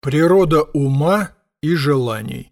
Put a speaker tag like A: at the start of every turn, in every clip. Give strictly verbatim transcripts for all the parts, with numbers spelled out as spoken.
A: Природа ума и желаний.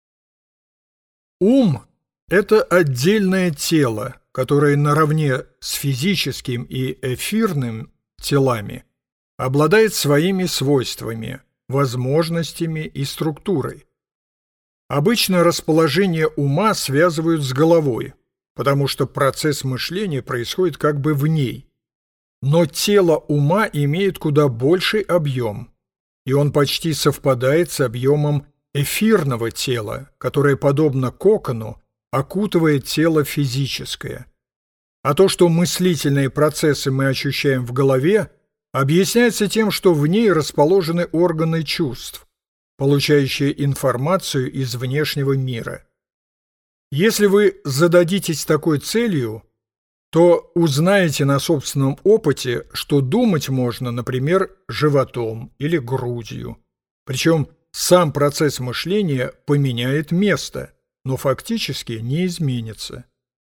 A: Ум – это отдельное тело, которое наравне с физическим и эфирным телами обладает своими свойствами, возможностями и структурой. Обычно расположение ума связывают с головой, потому что процесс мышления происходит как бы в ней. Но тело ума имеет куда больший объем, и он почти совпадает с объемом эфирного тела, которое, подобно кокону, окутывает тело физическое. А то, что мыслительные процессы мы ощущаем в голове, объясняется тем, что в ней расположены органы чувств, получающие информацию из внешнего мира. Если вы зададитесь такой целью, то узнаете на собственном опыте, что думать можно, например, животом или грудью. Причем сам процесс мышления поменяет место, но фактически не изменится.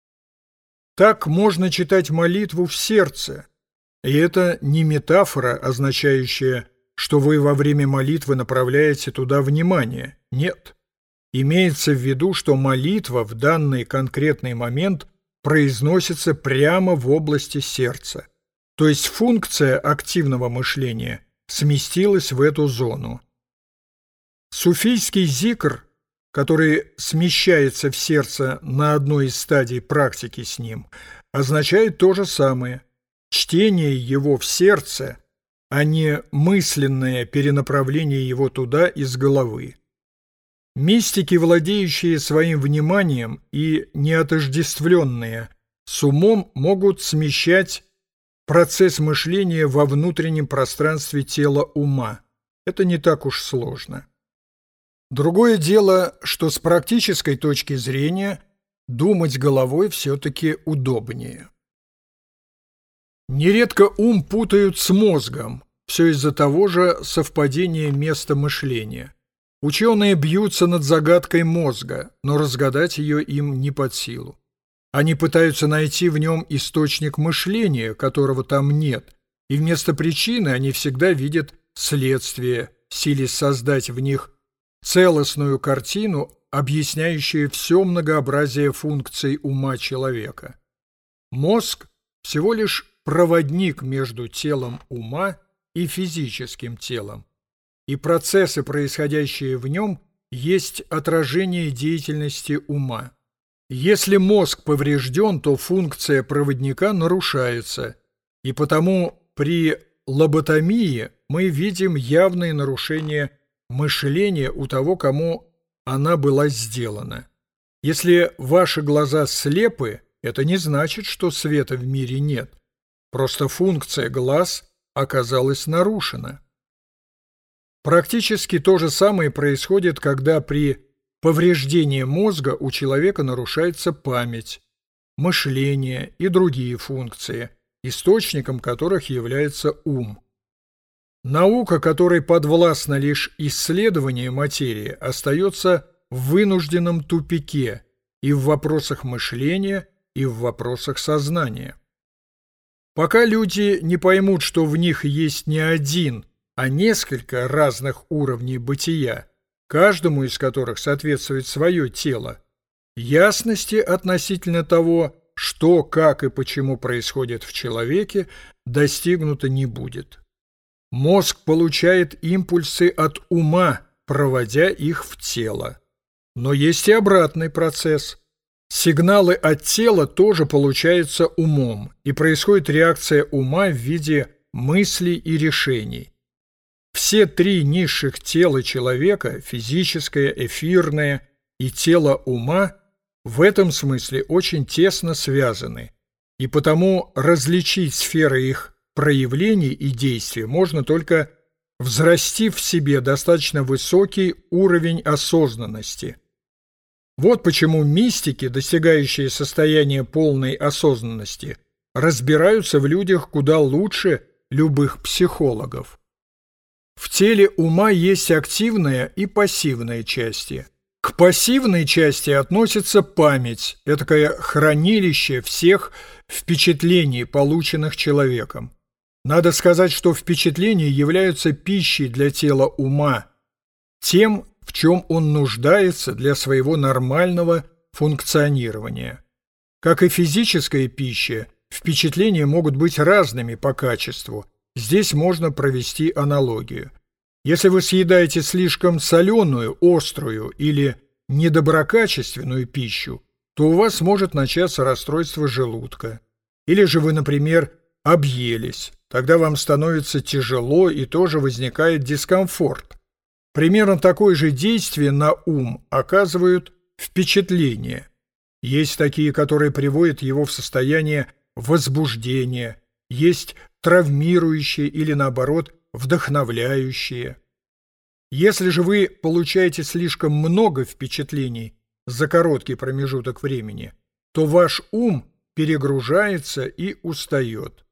A: Так можно читать молитву в сердце, и это не метафора, означающая, что вы во время молитвы направляете туда внимание. Нет. Имеется в виду, что молитва в данный конкретный момент произносится прямо в области сердца. То есть функция активного мышления сместилась в эту зону. Суфийский зикр, который смещается в сердце на одной из стадий практики с ним, означает то же самое. Чтение его в сердце, а не мысленное перенаправление его туда из головы. Мистики, владеющие своим вниманием и неотождествленные с умом, могут смещать процесс мышления во внутреннем пространстве тела ума. Это не так уж сложно. Другое дело, что с практической точки зрения думать головой все-таки удобнее. Нередко ум путают с мозгом, все из-за того же совпадения места мышления. Ученые бьются над загадкой мозга, но разгадать ее им не под силу. Они пытаются найти в нем источник мышления, которого там нет, и вместо причины они всегда видят следствие, силясь создать в них целостную картину, объясняющую все многообразие функций ума человека. Мозг всего лишь проводник между телом ума и физическим телом, и процессы, происходящие в нем, есть отражение деятельности ума. Если мозг поврежден, то функция проводника нарушается, и потому при лоботомии мы видим явные нарушения мышления у того, кому она была сделана. Если ваши глаза слепы, это не значит, что света в мире нет. Просто функция глаз оказалась нарушена. Практически то же самое происходит, когда при повреждении мозга у человека нарушается память, мышление и другие функции, источником которых является ум. Наука, которой подвластно лишь исследование материи, остается в вынужденном тупике и в вопросах мышления, и в вопросах сознания. Пока люди не поймут, что в них есть не один, а несколько разных уровней бытия, каждому из которых соответствует свое тело, ясности относительно того, что, как и почему происходит в человеке, достигнуто не будет. Мозг получает импульсы от ума, проводя их в тело. Но есть и обратный процесс. Сигналы от тела тоже получаются умом, и происходит реакция ума в виде мыслей и решений. Все три низших тела человека, физическое, эфирное и тело ума, в этом смысле очень тесно связаны, и потому различить сферы их проявлений и действий можно только взрастив в себе достаточно высокий уровень осознанности. Вот почему мистики, достигающие состояния полной осознанности, разбираются в людях куда лучше любых психологов. В теле ума есть активная и пассивная части. К пассивной части относится память, этакое хранилище всех впечатлений, полученных человеком. Надо сказать, что впечатления являются пищей для тела ума, тем, в чем он нуждается для своего нормального функционирования. Как и физическая пища, впечатления могут быть разными по качеству. Здесь можно провести аналогию. Если вы съедаете слишком соленую, острую или недоброкачественную пищу, то у вас может начаться расстройство желудка. Или же вы, например, объелись, тогда вам становится тяжело и тоже возникает дискомфорт. Примерно такое же действие на ум оказывают впечатления. Есть такие, которые приводят его в состояние возбуждения, есть травмирующие или, наоборот, вдохновляющие. Если же вы получаете слишком много впечатлений за короткий промежуток времени, то ваш ум перегружается и устает.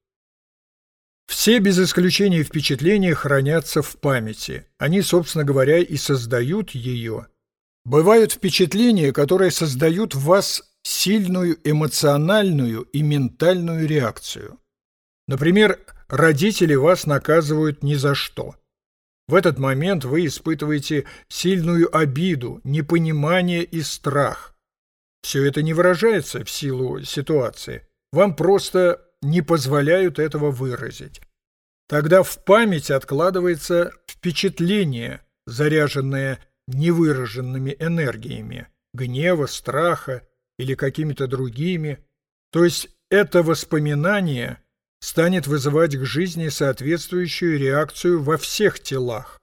A: Все без исключения впечатления хранятся в памяти. Они, собственно говоря, и создают ее. Бывают впечатления, которые создают в вас сильную эмоциональную и ментальную реакцию. Например, родители вас наказывают ни за что. В этот момент вы испытываете сильную обиду, непонимание и страх. Все это не выражается в силу ситуации. Вам просто не позволяют этого выразить. Тогда в память откладывается впечатление, заряженное невыраженными энергиями, гнева, страха или какими-то другими. То есть это воспоминание станет вызывать к жизни соответствующую реакцию во всех телах.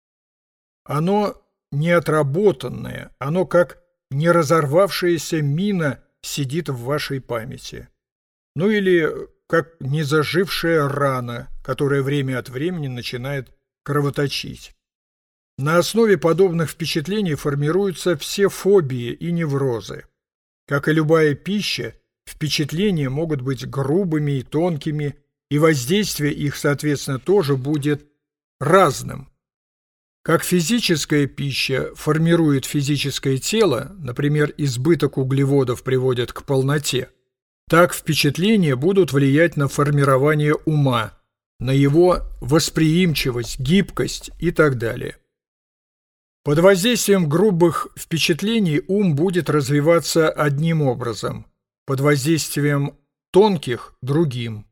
A: Оно неотработанное, оно как неразорвавшаяся мина сидит в вашей памяти. Ну или как незажившая рана, которая время от времени начинает кровоточить. На основе подобных впечатлений формируются все фобии и неврозы. Как и любая пища, впечатления могут быть грубыми и тонкими, и воздействие их, соответственно, тоже будет разным. Как физическая пища формирует физическое тело, например, избыток углеводов приводит к полноте, так впечатления будут влиять на формирование ума, на его восприимчивость, гибкость и так далее. Под воздействием грубых впечатлений ум будет развиваться одним образом, под воздействием тонких – другим.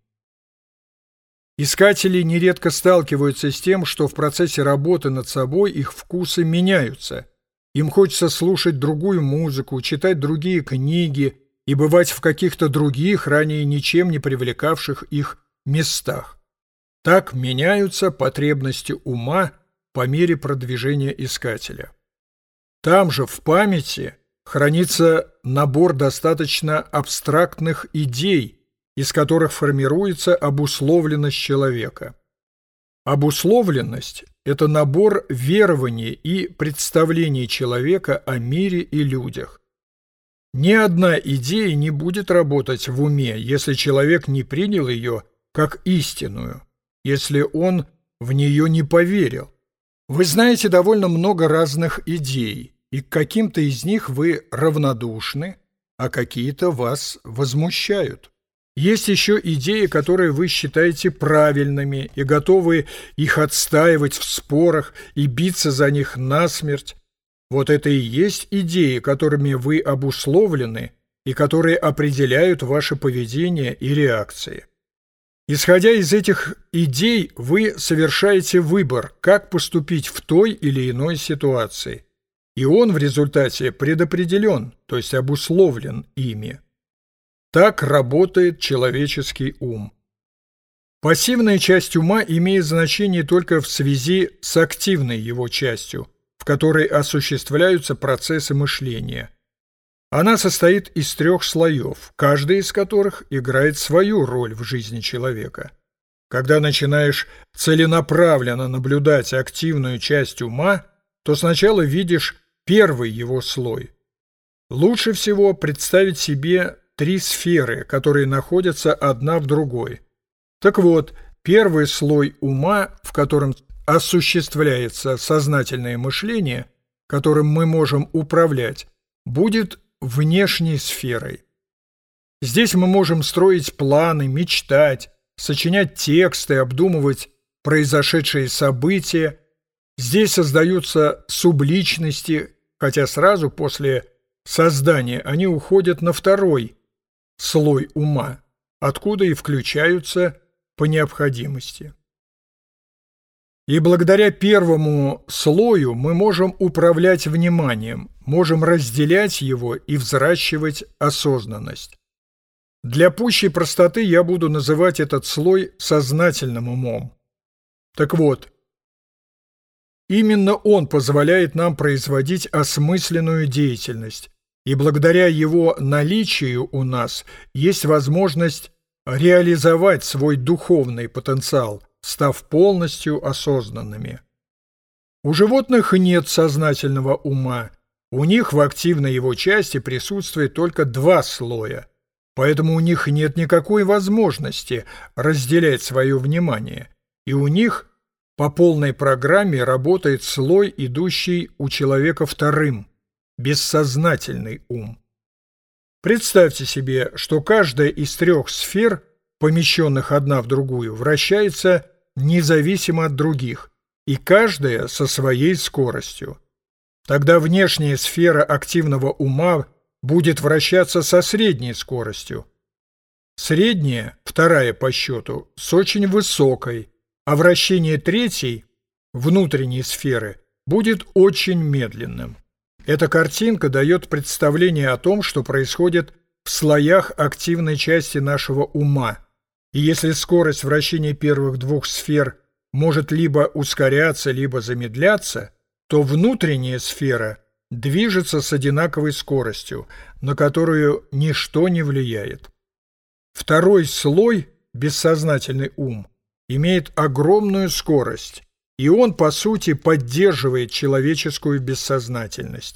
A: Искатели нередко сталкиваются с тем, что в процессе работы над собой их вкусы меняются. Им хочется слушать другую музыку, читать другие книги и бывать в каких-то других, ранее ничем не привлекавших их местах. Так меняются потребности ума по мере продвижения искателя. Там же, в памяти, хранится набор достаточно абстрактных идей, из которых формируется обусловленность человека. Обусловленность – это набор верований и представлений человека о мире и людях. Ни одна идея не будет работать в уме, если человек не принял ее как истинную, если он в нее не поверил. Вы знаете довольно много разных идей, и к каким-то из них вы равнодушны, а какие-то вас возмущают. Есть еще идеи, которые вы считаете правильными и готовы их отстаивать в спорах и биться за них насмерть. Вот это и есть идеи, которыми вы обусловлены и которые определяют ваше поведение и реакции. Исходя из этих идей, вы совершаете выбор, как поступить в той или иной ситуации. И он в результате предопределен, то есть обусловлен ими. Так работает человеческий ум. Пассивная часть ума имеет значение только в связи с активной его частью, в которой осуществляются процессы мышления. Она состоит из трех слоев, каждый из которых играет свою роль в жизни человека. Когда начинаешь целенаправленно наблюдать активную часть ума, то сначала видишь первый его слой. Лучше всего представить себе три сферы, которые находятся одна в другой. Так вот, первый слой ума, в котором осуществляется сознательное мышление, которым мы можем управлять, будет внешней сферой. Здесь мы можем строить планы, мечтать, сочинять тексты, обдумывать произошедшие события. Здесь создаются субличности, хотя сразу после создания они уходят на второй слой ума, откуда и включаются по необходимости. И благодаря первому слою мы можем управлять вниманием, можем разделять его и взращивать осознанность. Для пущей простоты я буду называть этот слой сознательным умом. Так вот, именно он позволяет нам производить осмысленную деятельность, и благодаря его наличию у нас есть возможность реализовать свой духовный потенциал, став полностью осознанными. У животных нет сознательного ума, у них в активной его части присутствует только два слоя, поэтому у них нет никакой возможности разделять свое внимание, и у них по полной программе работает слой, идущий у человека вторым, бессознательный ум. Представьте себе, что каждая из трех сфер, помещенных одна в другую, вращается независимо от других, и каждая со своей скоростью. Тогда внешняя сфера активного ума будет вращаться со средней скоростью. Средняя, вторая по счету, с очень высокой, а вращение третьей, внутренней сферы, будет очень медленным. Эта картинка дает представление о том, что происходит в слоях активной части нашего ума. И если скорость вращения первых двух сфер может либо ускоряться, либо замедляться, то внутренняя сфера движется с одинаковой скоростью, на которую ничто не влияет. Второй слой, бессознательный ум, имеет огромную скорость, и он, по сути, поддерживает человеческую бессознательность.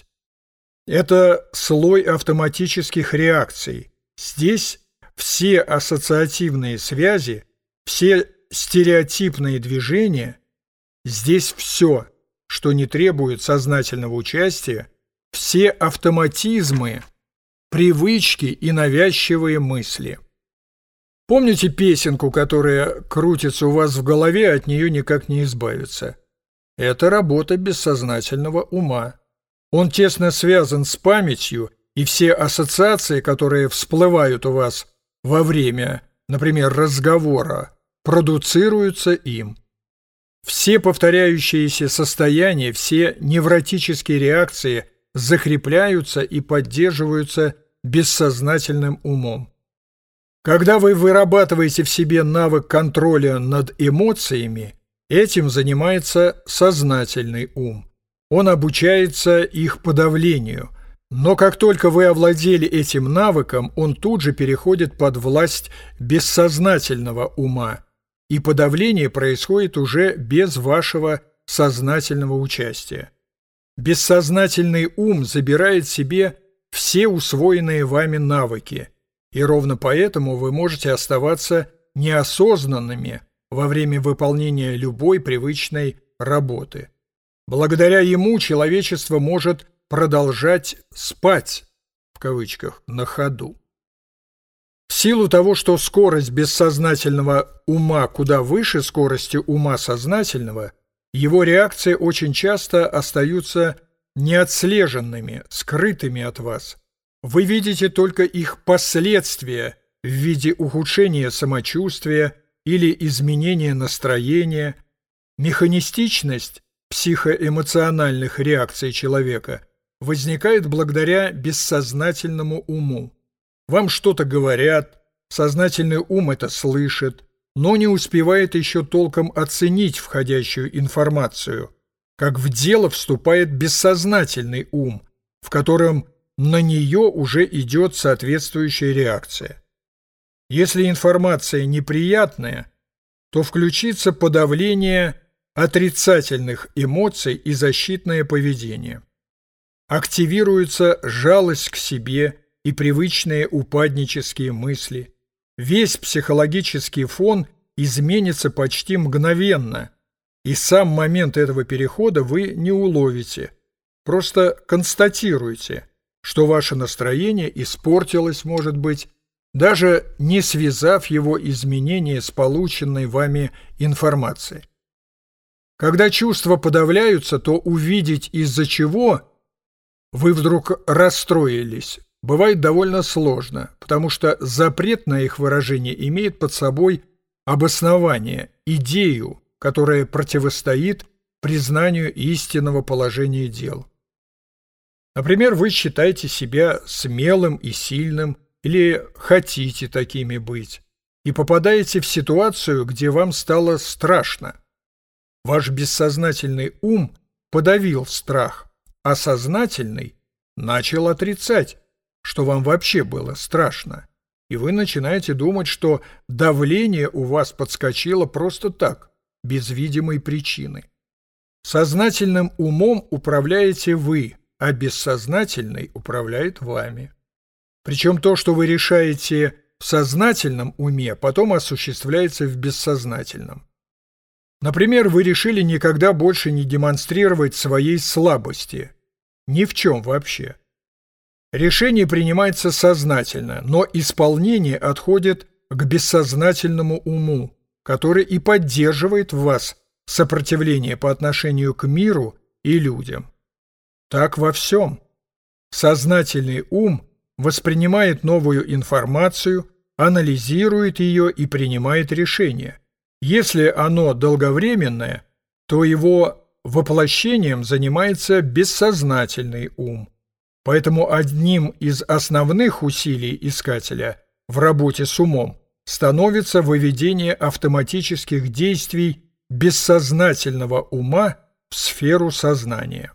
A: Это слой автоматических реакций. Здесь все ассоциативные связи, все стереотипные движения, здесь все, что не требует сознательного участия, все автоматизмы, привычки и навязчивые мысли. Помните песенку, которая крутится у вас в голове, от нее никак не избавиться? Это работа бессознательного ума. Он тесно связан с памятью, и все ассоциации, которые всплывают у вас во время, например, разговора, продуцируются им. Все повторяющиеся состояния, все невротические реакции закрепляются и поддерживаются бессознательным умом. Когда вы вырабатываете в себе навык контроля над эмоциями, этим занимается сознательный ум. Он обучается их подавлению. Но как только вы овладели этим навыком, он тут же переходит под власть бессознательного ума, и подавление происходит уже без вашего сознательного участия. Бессознательный ум забирает себе все усвоенные вами навыки, и ровно поэтому вы можете оставаться неосознанными во время выполнения любой привычной работы. Благодаря ему человечество может продолжать «спать» в кавычках на ходу. В силу того, что скорость бессознательного ума куда выше скорости ума сознательного, его реакции очень часто остаются неотслеженными, скрытыми от вас. Вы видите только их последствия в виде ухудшения самочувствия или изменения настроения. Механистичность психоэмоциональных реакций человека возникает благодаря бессознательному уму. Вам что-то говорят, сознательный ум это слышит, но не успевает еще толком оценить входящую информацию, как в дело вступает бессознательный ум, в котором на нее уже идет соответствующая реакция. Если информация неприятная, то включится подавление отрицательных эмоций и защитное поведение. Активируется жалость к себе и привычные упаднические мысли. Весь психологический фон изменится почти мгновенно, и сам момент этого перехода вы не уловите. Просто констатируйте, что ваше настроение испортилось, может быть, даже не связав его изменения с полученной вами информацией. Когда чувства подавляются, то увидеть, из-за чего вы вдруг расстроились, бывает довольно сложно, потому что запрет на их выражение имеет под собой обоснование, идею, которая противостоит признанию истинного положения дел. Например, вы считаете себя смелым и сильным или хотите такими быть, и попадаете в ситуацию, где вам стало страшно. Ваш бессознательный ум подавил страх, а сознательный начал отрицать, что вам вообще было страшно, и вы начинаете думать, что давление у вас подскочило просто так, без видимой причины. Сознательным умом управляете вы, а бессознательный управляет вами. Причем то, что вы решаете в сознательном уме, потом осуществляется в бессознательном. Например, вы решили никогда больше не демонстрировать своей слабости. Ни в чем вообще. Решение принимается сознательно, но исполнение отходит к бессознательному уму, который и поддерживает в вас сопротивление по отношению к миру и людям. Так во всем. Сознательный ум воспринимает новую информацию, анализирует ее и принимает решение. Если оно долговременное, то его воплощением занимается бессознательный ум. Поэтому одним из основных усилий искателя в работе с умом становится выведение автоматических действий бессознательного ума в сферу сознания.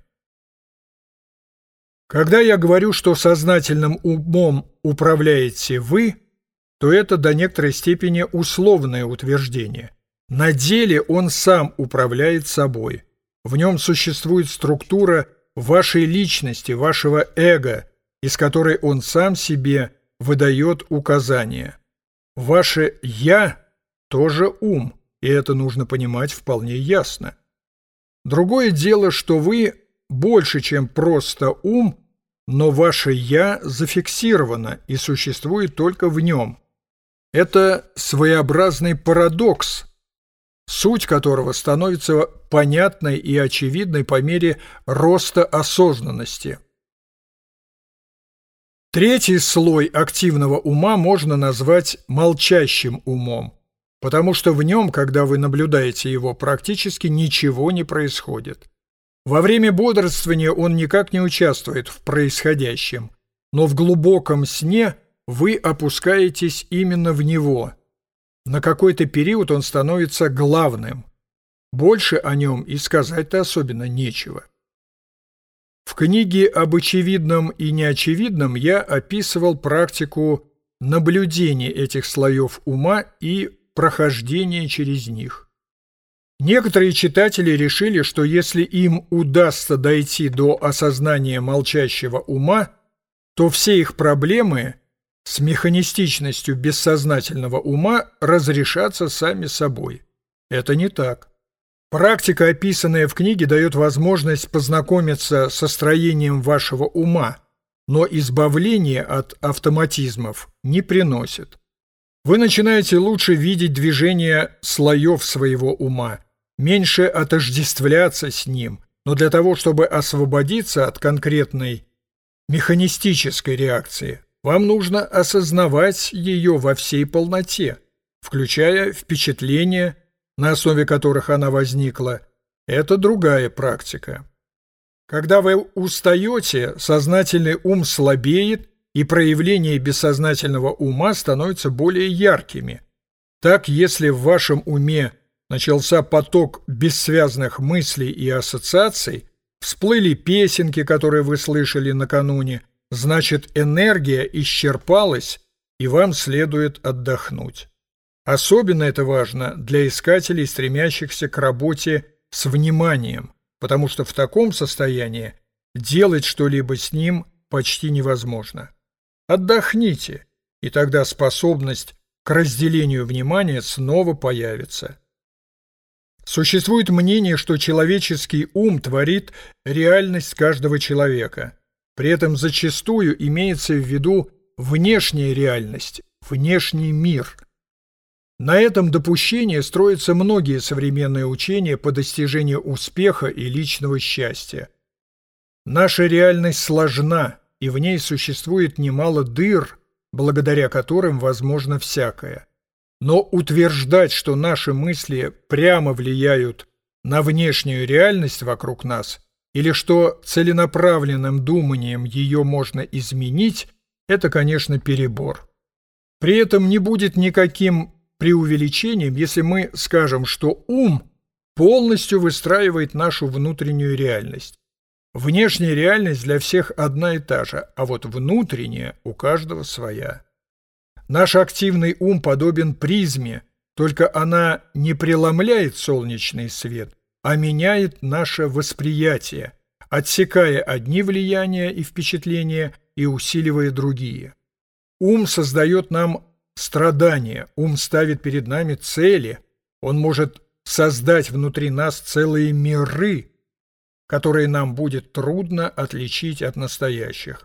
A: Когда я говорю, что сознательным умом управляете вы, то это до некоторой степени условное утверждение. На деле он сам управляет собой. В нем существует структура вашей личности, вашего эго, из которой он сам себе выдает указания. Ваше «я» тоже ум, и это нужно понимать вполне ясно. Другое дело, что вы больше, чем просто ум, но ваше «я» зафиксировано и существует только в нем. Это своеобразный парадокс, суть которого становится понятной и очевидной по мере роста осознанности. Третий слой активного ума можно назвать молчащим умом, потому что в нем, когда вы наблюдаете его, практически ничего не происходит. Во время бодрствования он никак не участвует в происходящем, но в глубоком сне вы опускаетесь именно в него. На какой-то период он становится главным. Больше о нем и сказать-то особенно нечего. В книге об очевидном и неочевидном я описывал практику наблюдения этих слоев ума и прохождения через них. Некоторые читатели решили, что если им удастся дойти до осознания молчащего ума, то все их проблемы с механистичностью бессознательного ума разрешатся сами собой. Это не так. Практика, описанная в книге, дает возможность познакомиться со строением вашего ума, но избавление от автоматизмов не приносит. Вы начинаете лучше видеть движение слоев своего ума, меньше отождествляться с ним, но для того, чтобы освободиться от конкретной механистической реакции, вам нужно осознавать ее во всей полноте, включая впечатления, на основе которых она возникла. Это другая практика. Когда вы устаете, сознательный ум слабеет, и проявления бессознательного ума становятся более яркими. Так, если в вашем уме начался поток бессвязных мыслей и ассоциаций, всплыли песенки, которые вы слышали накануне, значит, энергия исчерпалась, и вам следует отдохнуть. Особенно это важно для искателей, стремящихся к работе с вниманием, потому что в таком состоянии делать что-либо с ним почти невозможно. Отдохните, и тогда способность к разделению внимания снова появится. Существует мнение, что человеческий ум творит реальность каждого человека. При этом зачастую имеется в виду внешняя реальность, внешний мир. На этом допущении строятся многие современные учения по достижению успеха и личного счастья. Наша реальность сложна, и в ней существует немало дыр, благодаря которым возможно всякое. Но утверждать, что наши мысли прямо влияют на внешнюю реальность вокруг нас, или что целенаправленным думанием ее можно изменить, это, конечно, перебор. При этом не будет никаким преувеличением, если мы скажем, что ум полностью выстраивает нашу внутреннюю реальность. Внешняя реальность для всех одна и та же, а вот внутренняя у каждого своя. Наш активный ум подобен призме, только она не преломляет солнечный свет, а меняет наше восприятие, отсекая одни влияния и впечатления и усиливая другие. Ум создает нам страдания, ум ставит перед нами цели, он может создать внутри нас целые миры, которые нам будет трудно отличить от настоящих.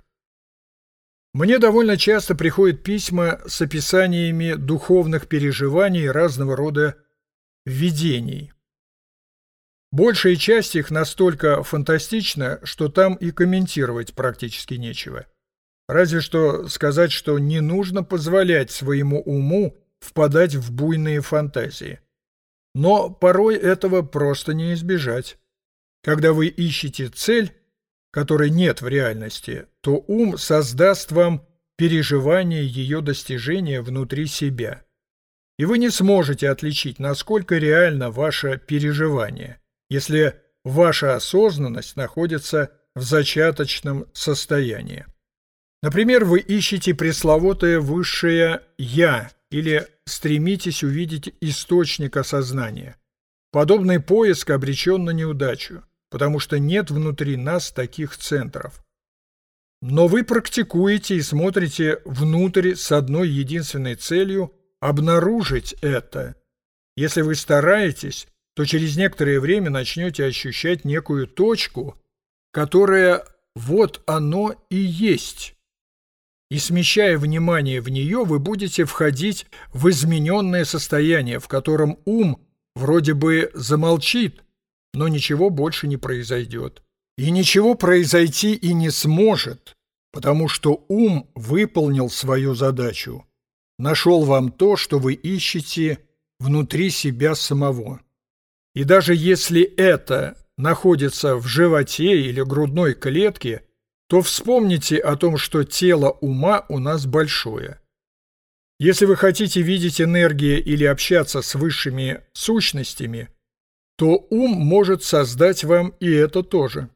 A: Мне довольно часто приходят письма с описаниями духовных переживаний и разного рода видений. Большая часть их настолько фантастична, что там и комментировать практически нечего. Разве что сказать, что не нужно позволять своему уму впадать в буйные фантазии. Но порой этого просто не избежать. Когда вы ищете цель, которой нет в реальности, то ум создаст вам переживание ее достижения внутри себя. И вы не сможете отличить, насколько реально ваше переживание, если ваша осознанность находится в зачаточном состоянии. Например, вы ищете пресловутое высшее «я» или стремитесь увидеть источник осознания. Подобный поиск обречен на неудачу, потому что нет внутри нас таких центров. Но вы практикуете и смотрите внутрь с одной единственной целью – обнаружить это. Если вы стараетесь, то через некоторое время начнете ощущать некую точку, которая вот оно и есть. И смещая внимание в нее, вы будете входить в измененное состояние, в котором ум вроде бы замолчит, но ничего больше не произойдет. И ничего произойти и не сможет, потому что ум выполнил свою задачу, нашел вам то, что вы ищете внутри себя самого. И даже если это находится в животе или грудной клетке, то вспомните о том, что тело ума у нас большое. Если вы хотите видеть энергии или общаться с высшими сущностями, то ум может создать вам и это тоже.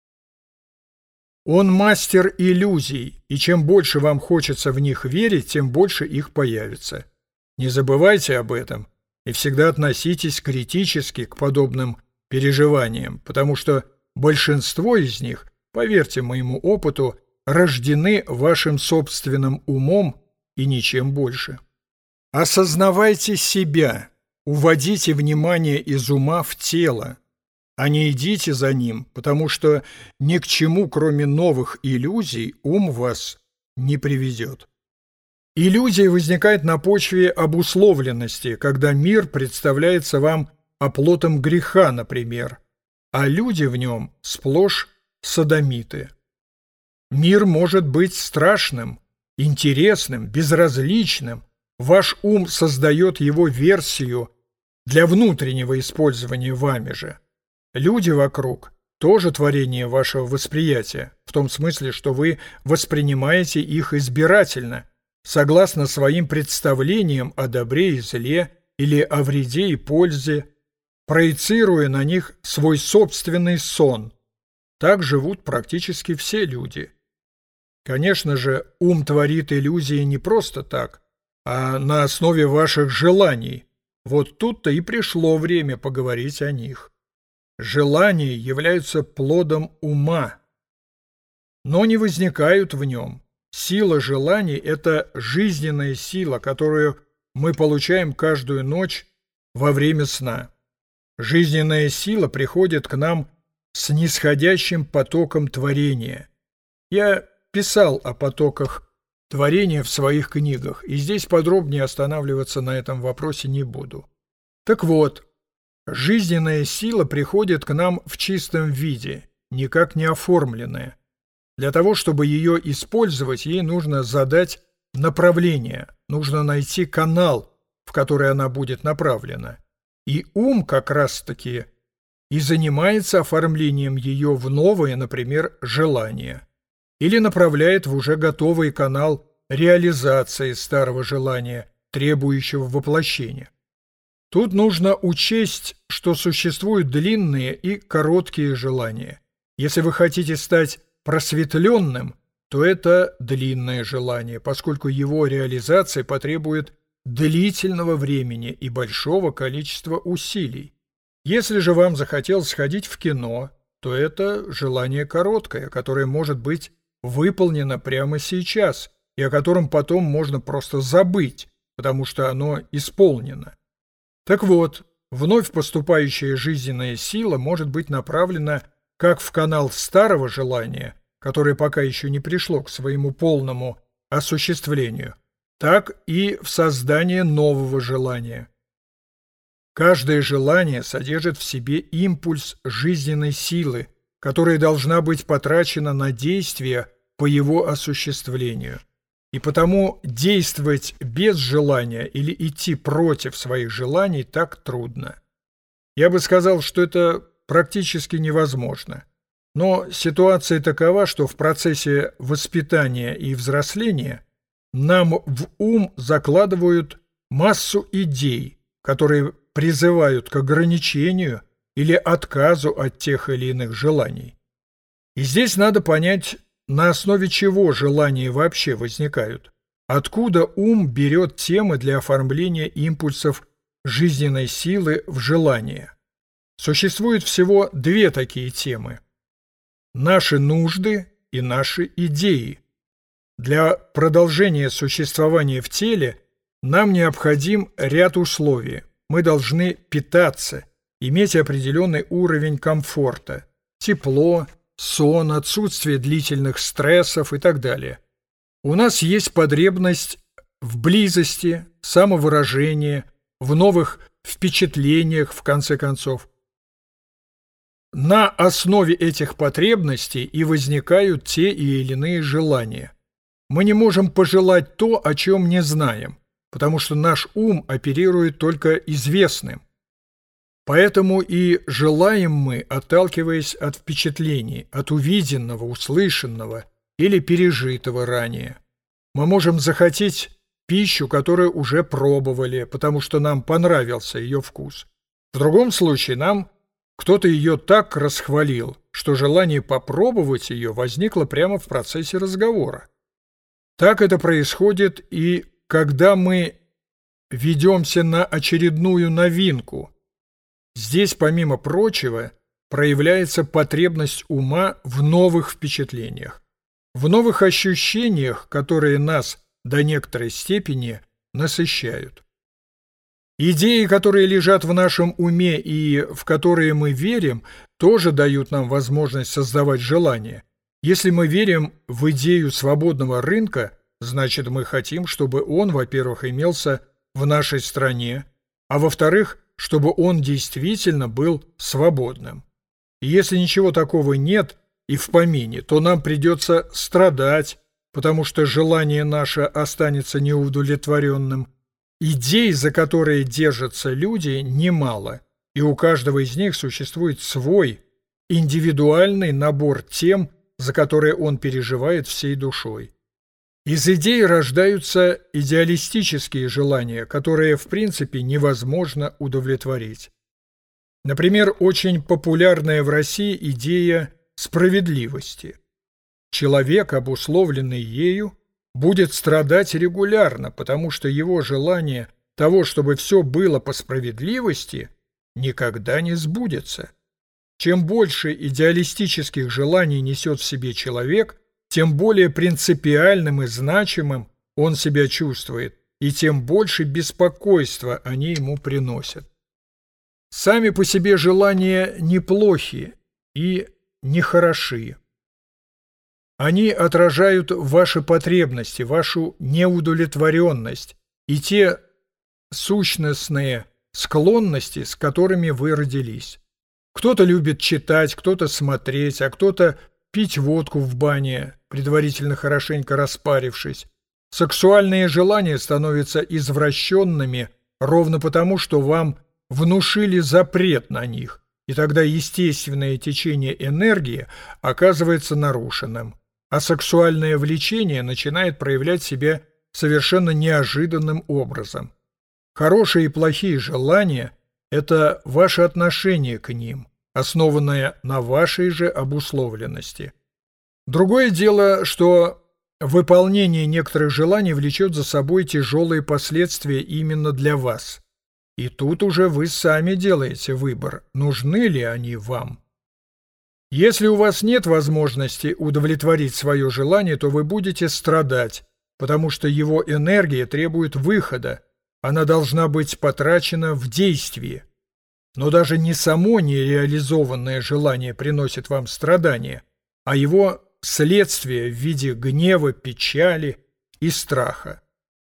A: Он мастер иллюзий, и чем больше вам хочется в них верить, тем больше их появится. Не забывайте об этом и всегда относитесь критически к подобным переживаниям, потому что большинство из них, поверьте моему опыту, рождены вашим собственным умом и ничем больше. Осознавайте себя, уводите внимание из ума в тело, а не идите за ним, потому что ни к чему, кроме новых иллюзий, ум вас не приведет. Иллюзия возникает на почве обусловленности, когда мир представляется вам оплотом греха, например, а люди в нем сплошь содомиты. Мир может быть страшным, интересным, безразличным. Ваш ум создает его версию для внутреннего использования вами же. Люди вокруг тоже творение вашего восприятия, в том смысле, что вы воспринимаете их избирательно, согласно своим представлениям о добре и зле или о вреде и пользе, проецируя на них свой собственный сон. Так живут практически все люди. Конечно же, ум творит иллюзии не просто так, а на основе ваших желаний. Вот тут-то и пришло время поговорить о них. Желания являются плодом ума, но не возникают в нем. Сила желаний – это жизненная сила, которую мы получаем каждую ночь во время сна. Жизненная сила приходит к нам с нисходящим потоком творения. Я писал о потоках творения в своих книгах, и здесь подробнее останавливаться на этом вопросе не буду. Так вот, жизненная сила приходит к нам в чистом виде, никак не оформленная. Для того, чтобы ее использовать, ей нужно задать направление, нужно найти канал, в который она будет направлена. И ум как раз-таки и занимается оформлением ее в новое, например, желание, или направляет в уже готовый канал реализации старого желания, требующего воплощения. Тут нужно учесть, что существуют длинные и короткие желания. Если вы хотите стать просветленным, то это длинное желание, поскольку его реализация потребует длительного времени и большого количества усилий. Если же вам захотелось сходить в кино, то это желание короткое, которое может быть выполнено прямо сейчас и о котором потом можно просто забыть, потому что оно исполнено. Так вот, вновь поступающая жизненная сила может быть направлена как в канал старого желания, которое пока еще не пришло к своему полному осуществлению, так и в создание нового желания. Каждое желание содержит в себе импульс жизненной силы, которая должна быть потрачена на действия по его осуществлению. И потому действовать без желания или идти против своих желаний так трудно. Я бы сказал, что это практически невозможно. Но ситуация такова, что в процессе воспитания и взросления нам в ум закладывают массу идей, которые призывают к ограничению или отказу от тех или иных желаний. И здесь надо понять, на основе чего желания вообще возникают, откуда ум берет темы для оформления импульсов жизненной силы в желание. Существует всего две такие темы – наши нужды и наши идеи. Для продолжения существования в теле нам необходим ряд условий. Мы должны питаться, иметь определенный уровень комфорта, тепло, сон, отсутствие длительных стрессов и так далее. У нас есть потребность в близости, самовыражении, в новых впечатлениях, в конце концов. На основе этих потребностей и возникают те или иные желания. Мы не можем пожелать то, о чем не знаем, потому что наш ум оперирует только известным. Поэтому и желаем мы, отталкиваясь от впечатлений, от увиденного, услышанного или пережитого ранее. Мы можем захотеть пищу, которую уже пробовали, потому что нам понравился ее вкус. В другом случае нам кто-то ее так расхвалил, что желание попробовать ее возникло прямо в процессе разговора. Так это происходит и когда мы ведемся на очередную новинку. Здесь, помимо прочего, проявляется потребность ума в новых впечатлениях, в новых ощущениях, которые нас до некоторой степени насыщают. Идеи, которые лежат в нашем уме и в которые мы верим, тоже дают нам возможность создавать желание. Если мы верим в идею свободного рынка, значит, мы хотим, чтобы он, во-первых, имелся в нашей стране, а во-вторых, чтобы он действительно был свободным. И если ничего такого нет и в помине, то нам придется страдать, потому что желание наше останется неудовлетворенным. Идей, за которые держатся люди, немало, и у каждого из них существует свой, индивидуальный набор тем, за которые он переживает всей душой. Из идей рождаются идеалистические желания, которые, в принципе, невозможно удовлетворить. Например, очень популярная в России идея справедливости. Человек, обусловленный ею, будет страдать регулярно, потому что его желание того, чтобы все было по справедливости, никогда не сбудется. Чем больше идеалистических желаний несет в себе человек, тем более принципиальным и значимым он себя чувствует, и тем больше беспокойства они ему приносят. Сами по себе желания неплохи и нехороши. Они отражают ваши потребности, вашу неудовлетворенность и те сущностные склонности, с которыми вы родились. Кто-то любит читать, кто-то смотреть, а кто-то пить водку в бане, предварительно хорошенько распарившись. Сексуальные желания становятся извращенными ровно потому, что вам внушили запрет на них, и тогда естественное течение энергии оказывается нарушенным, а сексуальное влечение начинает проявлять себя совершенно неожиданным образом. Хорошие и плохие желания – это ваше отношение к ним, основанное на вашей же обусловленности. Другое дело, что выполнение некоторых желаний влечет за собой тяжелые последствия именно для вас. И тут уже вы сами делаете выбор, нужны ли они вам. Если у вас нет возможности удовлетворить свое желание, то вы будете страдать, потому что его энергия требует выхода, она должна быть потрачена в действии. Но даже не само нереализованное желание приносит вам страдания, а его следствие в виде гнева, печали и страха.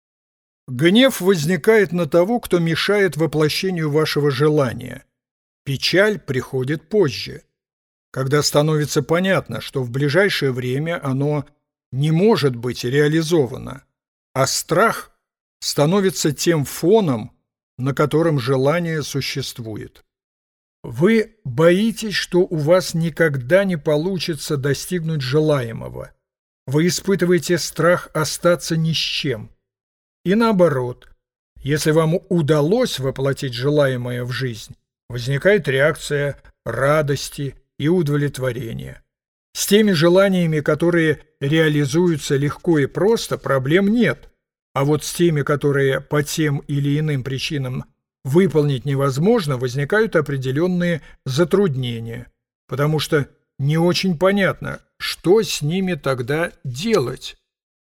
A: Гнев возникает на того, кто мешает воплощению вашего желания. Печаль приходит позже, когда становится понятно, что в ближайшее время оно не может быть реализовано, а страх становится тем фоном, на котором желание существует. Вы боитесь, что у вас никогда не получится достигнуть желаемого. Вы испытываете страх остаться ни с чем. И наоборот, если вам удалось воплотить желаемое в жизнь, возникает реакция радости и удовлетворения. С теми желаниями, которые реализуются легко и просто, проблем нет. А вот с теми, которые по тем или иным причинам выполнить невозможно, возникают определенные затруднения, потому что не очень понятно, что с ними тогда делать.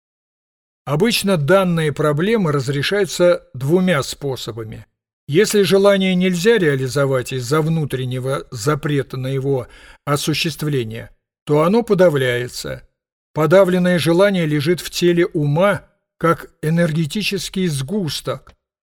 A: Обычно данные проблемы разрешаются двумя способами. Если желание нельзя реализовать из-за внутреннего запрета на его осуществление, то оно подавляется. Подавленное желание лежит в теле ума, как энергетический сгусток,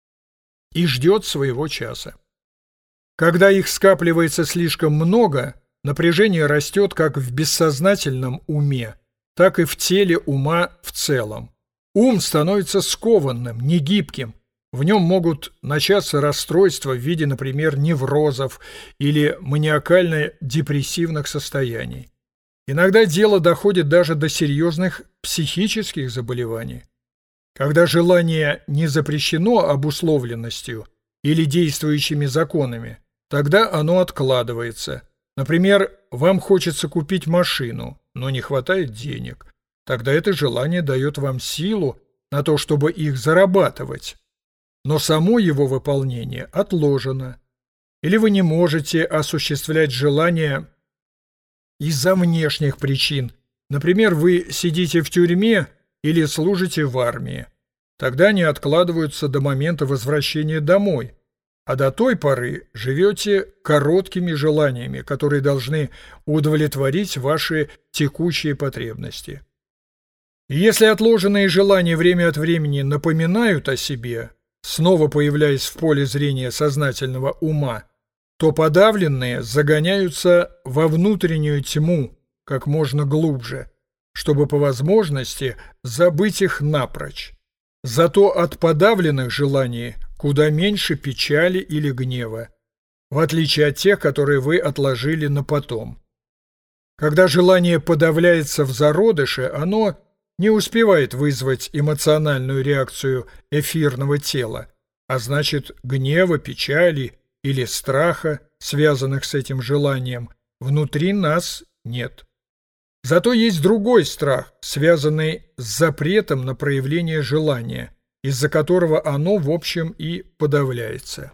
A: и ждет своего часа. Когда их скапливается слишком много, напряжение растет как в бессознательном уме, так и в теле ума в целом. Ум становится скованным, негибким, в нем могут начаться расстройства в виде, например, неврозов или маниакально-депрессивных состояний. Иногда дело доходит даже до серьезных психических заболеваний. Когда желание не запрещено обусловленностью или действующими законами, тогда оно откладывается. Например, вам хочется купить машину, но не хватает денег. Тогда это желание дает вам силу на то, чтобы их зарабатывать. Но само его выполнение отложено. Или вы не можете осуществлять желание из-за внешних причин. Например, вы сидите в тюрьме или служите в армии. Тогда они откладываются до момента возвращения домой, а до той поры живете короткими желаниями, которые должны удовлетворить ваши текущие потребности. И если отложенные желания время от времени напоминают о себе, снова появляясь в поле зрения сознательного ума, то подавленные загоняются во внутреннюю тьму как можно глубже, чтобы по возможности забыть их напрочь. Зато от подавленных желаний куда меньше печали или гнева, в отличие от тех, которые вы отложили на потом. Когда желание подавляется в зародыше, оно не успевает вызвать эмоциональную реакцию эфирного тела, а значит гнева, печали или страха, связанных с этим желанием, внутри нас нет. Зато есть другой страх, связанный с запретом на проявление желания, из-за которого оно, в общем, и подавляется.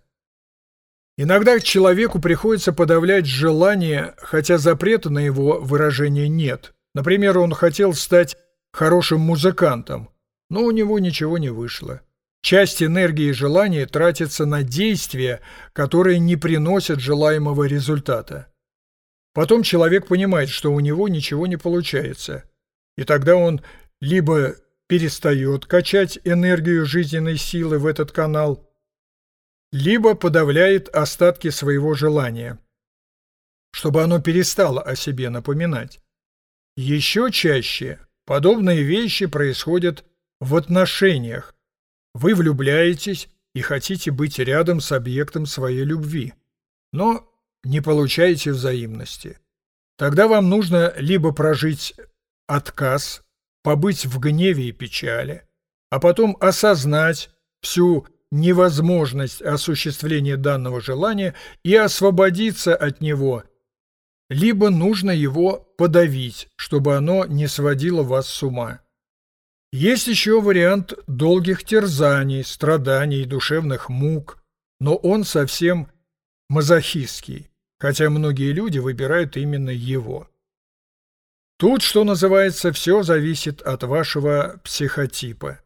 A: Иногда человеку приходится подавлять желание, хотя запрета на его выражение нет. Например, он хотел стать хорошим музыкантом, но у него ничего не вышло. Часть энергии желания тратится на действия, которые не приносят желаемого результата. Потом человек понимает, что у него ничего не получается. и тогда он либо перестает качать энергию жизненной силы в этот канал, либо подавляет остатки своего желания, чтобы оно перестало о себе напоминать. Еще чаще подобные вещи происходят в отношениях. Вы влюбляетесь и хотите быть рядом с объектом своей любви, но не получаете взаимности. Тогда вам нужно либо прожить отказ, побыть в гневе и печали, а потом осознать всю невозможность осуществления данного желания и освободиться от него, либо нужно его подавить, чтобы оно не сводило вас с ума. Есть еще вариант долгих терзаний, страданий и душевных мук, но он совсем мазохистский, хотя многие люди выбирают именно его. Тут, что называется, все зависит от вашего психотипа.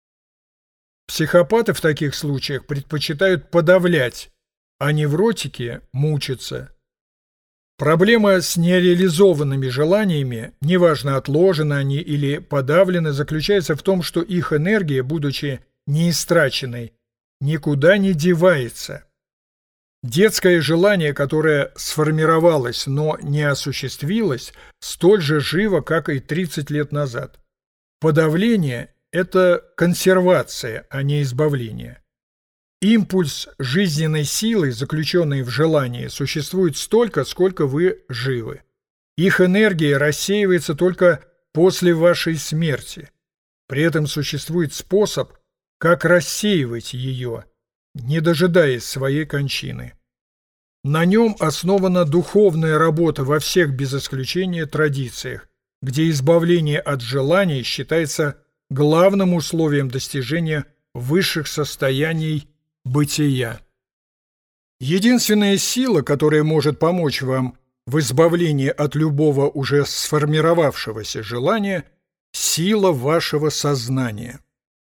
A: Психопаты в таких случаях предпочитают подавлять, а невротики – мучиться. Проблема с нереализованными желаниями, неважно, отложены они или подавлены, заключается в том, что их энергия, будучи неистраченной, никуда не девается. Детское желание, которое сформировалось, но не осуществилось, столь же живо, как и тридцать лет назад. Подавление – это консервация, а не избавление. Импульс жизненной силы, заключенный в желании, существует столько, сколько вы живы. Их энергия рассеивается только после вашей смерти. При этом существует способ, как рассеивать ее, не дожидаясь своей кончины. На нем основана духовная работа во всех без исключения традициях, где избавление от желаний считается главным условием достижения высших состояний бытия. Единственная сила, которая может помочь вам в избавлении от любого уже сформировавшегося желания – сила вашего сознания.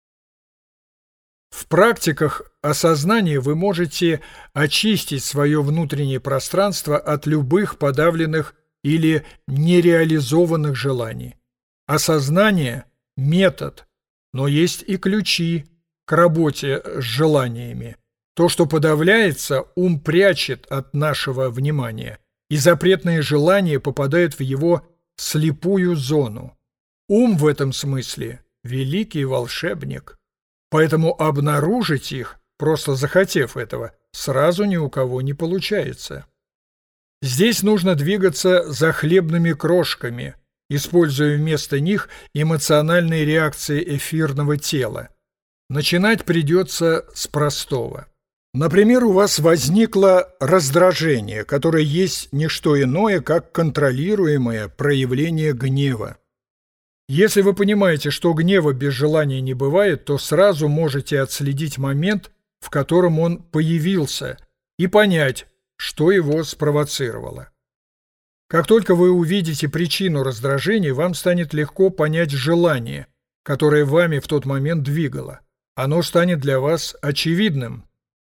A: В практиках осознания вы можете очистить свое внутреннее пространство от любых подавленных или нереализованных желаний. Осознание – метод, но есть и ключи к работе с желаниями. То, что подавляется, ум прячет от нашего внимания, и запретные желания попадают в его слепую зону. Ум в этом смысле – великий волшебник. Поэтому обнаружить их, просто захотев этого, сразу ни у кого не получается. Здесь нужно двигаться за хлебными крошками, используя вместо них эмоциональные реакции эфирного тела. Начинать придется с простого. Например, у вас возникло раздражение, которое есть не что иное, как контролируемое проявление гнева. Если вы понимаете, что гнева без желания не бывает, то сразу можете отследить момент, в котором он появился, и понять, что его спровоцировало. Как только вы увидите причину раздражения, вам станет легко понять желание, которое вами в тот момент двигало. Оно станет для вас очевидным.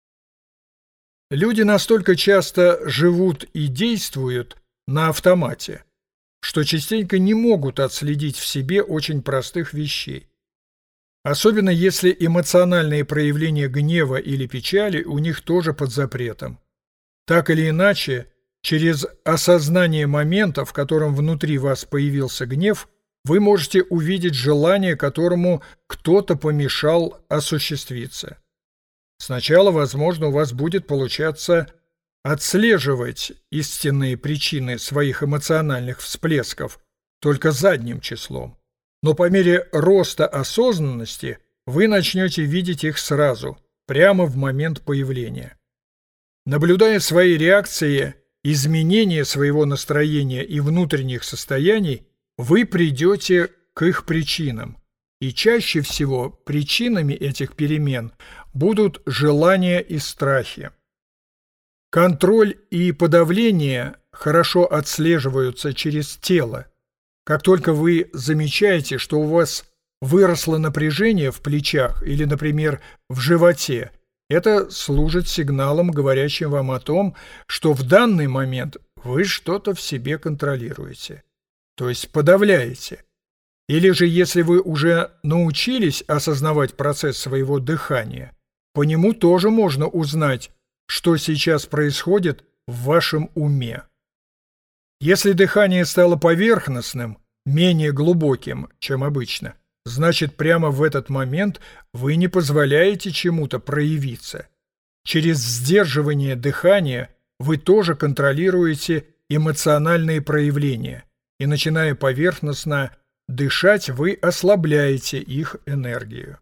A: Люди настолько часто живут и действуют на автомате, что частенько не могут отследить в себе очень простых вещей. Особенно если эмоциональные проявления гнева или печали у них тоже под запретом. Так или иначе, через осознание момента, в котором внутри вас появился гнев, вы можете увидеть желание, которому кто-то помешал осуществиться. Сначала, возможно, у вас будет получаться отслеживать истинные причины своих эмоциональных всплесков только задним числом. Но по мере роста осознанности вы начнете видеть их сразу, прямо в момент появления. Наблюдая свои реакции, изменения своего настроения и внутренних состояний, вы придете к их причинам. И чаще всего причинами этих перемен будут желания и страхи. Контроль и подавление хорошо отслеживаются через тело. Как только вы замечаете, что у вас выросло напряжение в плечах или, например, в животе, это служит сигналом, говорящим вам о том, что в данный момент вы что-то в себе контролируете, то есть подавляете. Или же, если вы уже научились осознавать процесс своего дыхания, по нему тоже можно узнать, что сейчас происходит в вашем уме. Если дыхание стало поверхностным, менее глубоким, чем обычно, значит, прямо в этот момент вы не позволяете чему-то проявиться. Через сдерживание дыхания вы тоже контролируете эмоциональные проявления, и, начиная поверхностно дышать, вы ослабляете их энергию.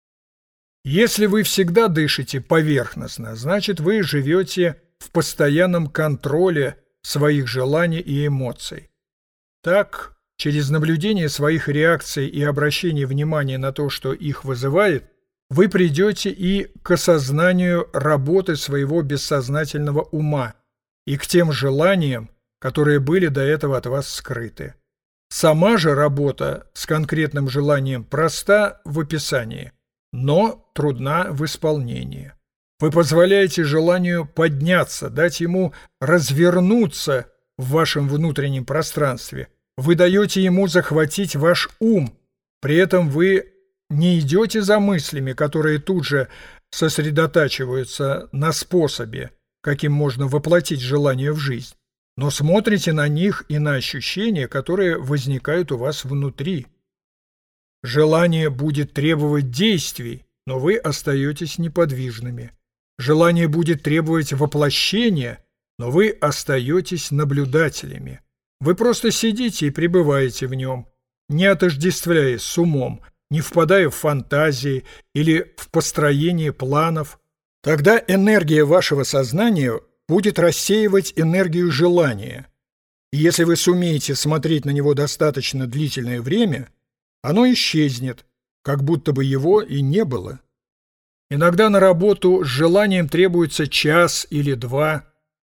A: Если вы всегда дышите поверхностно, значит, вы живете в постоянном контроле своих желаний и эмоций. Так, через наблюдение своих реакций и обращение внимания на то, что их вызывает, вы придете и к осознанию работы своего бессознательного ума и к тем желаниям, которые были до этого от вас скрыты. Сама же работа с конкретным желанием проста в описании, но трудна в исполнении. Вы позволяете желанию подняться, дать ему развернуться в вашем внутреннем пространстве. Вы даете ему захватить ваш ум. При этом вы не идете за мыслями, которые тут же сосредотачиваются на способе, каким можно воплотить желание в жизнь, но смотрите на них и на ощущения, которые возникают у вас внутри. Желание будет требовать действий, но вы остаетесь неподвижными. Желание будет требовать воплощения, но вы остаетесь наблюдателями. Вы просто сидите и пребываете в нем, не отождествляясь с умом, не впадая в фантазии или в построение планов. Тогда энергия вашего сознания будет рассеивать энергию желания. И если вы сумеете смотреть на него достаточно длительное время, оно исчезнет, как будто бы его и не было. Иногда на работу с желанием требуется час или два.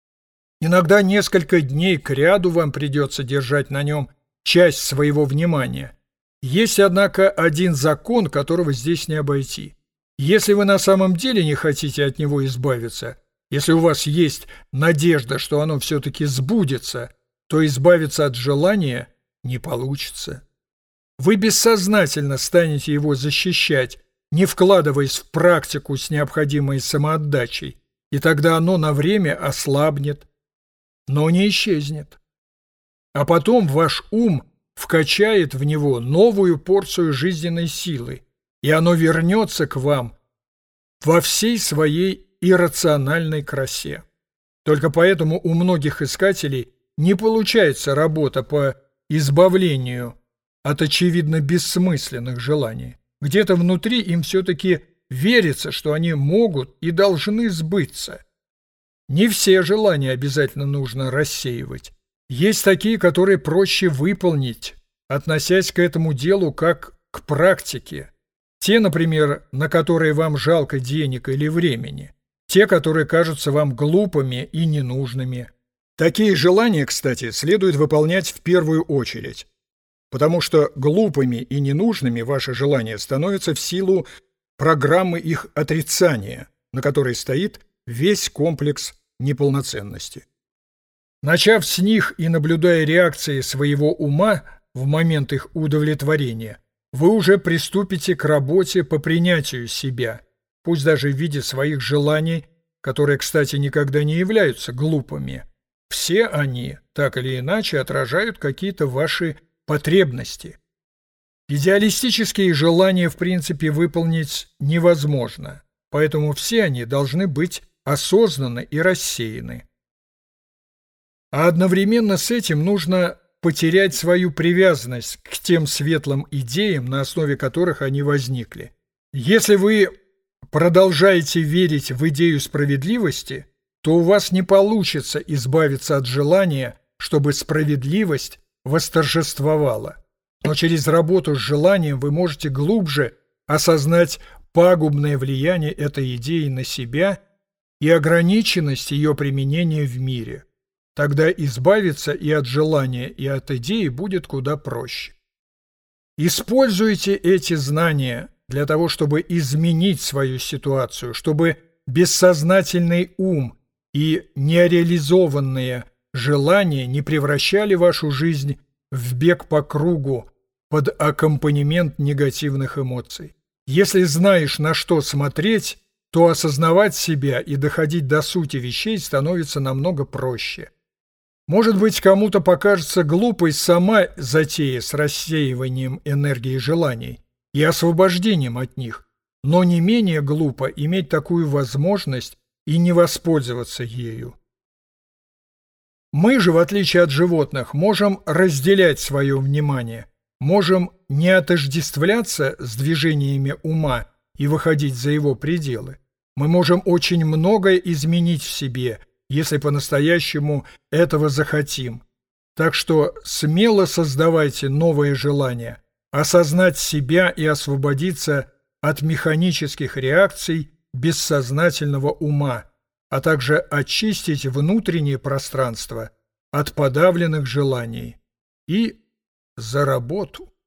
A: Иногда несколько дней кряду вам придется держать на нем часть своего внимания. Есть, однако, один закон, которого здесь не обойти. Если вы на самом деле не хотите от него избавиться, если у вас есть надежда, что оно все-таки сбудется, то избавиться от желания не получится. Вы бессознательно станете его защищать, не вкладываясь в практику с необходимой самоотдачей, и тогда оно на время ослабнет, но не исчезнет. А потом ваш ум вкачает в него новую порцию жизненной силы, и оно вернется к вам во всей своей иррациональной красе. Только поэтому у многих искателей не получается работа по избавлению от очевидно бессмысленных желаний. Где-то внутри им все-таки верится, что они могут и должны сбыться. Не все желания обязательно нужно рассеивать. Есть такие, которые проще выполнить, относясь к этому делу как к практике. Те, например, на которые вам жалко денег или времени. Те, которые кажутся вам глупыми и ненужными. Такие желания, кстати, следует выполнять в первую очередь, потому что глупыми и ненужными ваши желания становятся в силу программы их отрицания, на которой стоит весь комплекс неполноценности. Начав с них и наблюдая реакции своего ума в момент их удовлетворения, вы уже приступите к работе по принятию себя, пусть даже в виде своих желаний, которые, кстати, никогда не являются глупыми. Все они, так или иначе, отражают какие-то ваши потребности. Идеалистические желания, в принципе, выполнить невозможно, поэтому все они должны быть осознаны и рассеяны. А одновременно с этим нужно потерять свою привязанность к тем светлым идеям, на основе которых они возникли. Если вы продолжаете верить в идею справедливости, то у вас не получится избавиться от желания, чтобы справедливость восторжествовала. Но через работу с желанием вы можете глубже осознать пагубное влияние этой идеи на себя и ограниченность ее применения в мире. Тогда избавиться и от желания, и от идеи будет куда проще. Используйте эти знания для того, чтобы изменить свою ситуацию, чтобы бессознательный ум и нереализованные желания не превращали вашу жизнь в бег по кругу, под аккомпанемент негативных эмоций. Если знаешь, на что смотреть, то осознавать себя и доходить до сути вещей становится намного проще. Может быть, кому-то покажется глупой сама затея с рассеиванием энергии желаний и освобождением от них, но не менее глупо иметь такую возможность и не воспользоваться ею. Мы же, в отличие от животных, можем разделять свое внимание, можем не отождествляться с движениями ума и выходить за его пределы. Мы можем очень многое изменить в себе, если по-настоящему этого захотим. Так что смело создавайте новые желания, осознать себя и освободиться от механических реакций бессознательного ума, а также очистить внутреннее пространство от подавленных желаний. И за работу.